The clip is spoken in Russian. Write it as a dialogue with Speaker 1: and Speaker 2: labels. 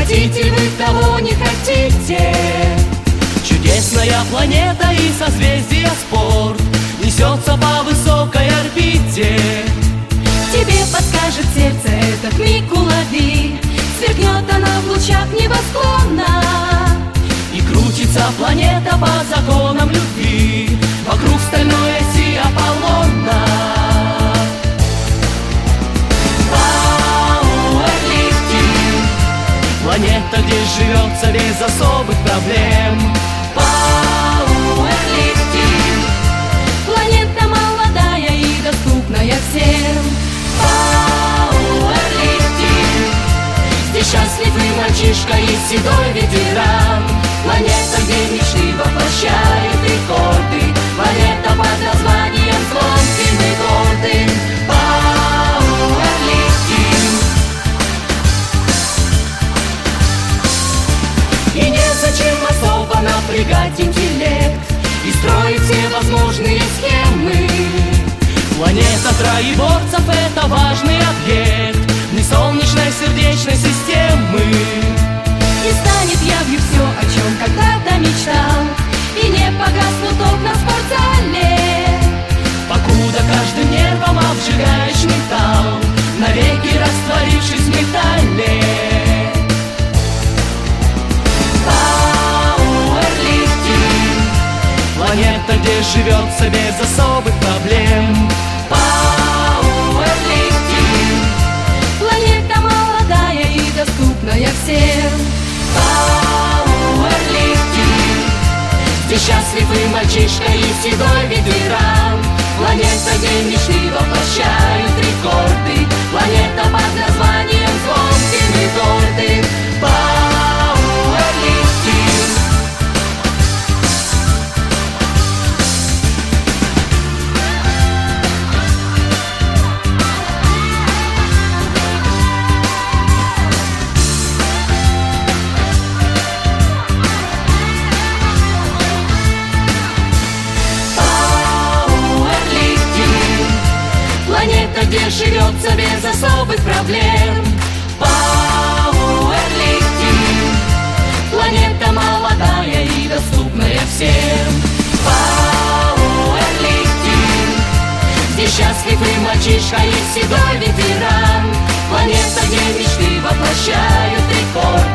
Speaker 1: Хотите вы того, не хотите?
Speaker 2: Чудесная планета и созвездие спорт несется по высокой орбите.
Speaker 1: Тебе подскажет сердце, этот миг улови. Сверкнет она в лучах небосклона.
Speaker 2: И крутится планета по законам любви вокруг стальной оси Аполлона. Пауэрлифтинг — планета, где живется без особых проблем. Пауэрлифтинг
Speaker 1: — планета молодая и доступная всем. Пауэрлифтинг — здесь счастливый мальчишка и седой ветеран. Планета, где мечты воплощают рекорды. Планета под названием звонким и гордым. Пауэрлифтинг.
Speaker 2: И незачем особо напрягать интеллект и строить все возможные схемы. Планета троеборцев — это важный объект для солнечной сердечной системы.
Speaker 1: И станет явью все, о чем когда-то мечтал, и не погаснут окна в спортзале.
Speaker 2: Покуда каждым нервом обжигаешь металл, навеки растворившись в металле. Пауэрлифтинг — планета, где живется без особых проблем. Пауэрлифтинг
Speaker 1: — планета молодая и доступная всем.
Speaker 2: Пауэрлифтинг — здесь счастливый мальчишка и седой ветеран. Планета, где мечты воплощают рекорды. Планета под названием звонким и гордым. Пауэрлифтинг. Планета, где живется без особых проблем. Пауэрлифтинг — планета молодая и доступная всем. Пауэрлифтинг — здесь счастливый мальчишка и седой ветеран. Планета, где мечты воплощают рекорды.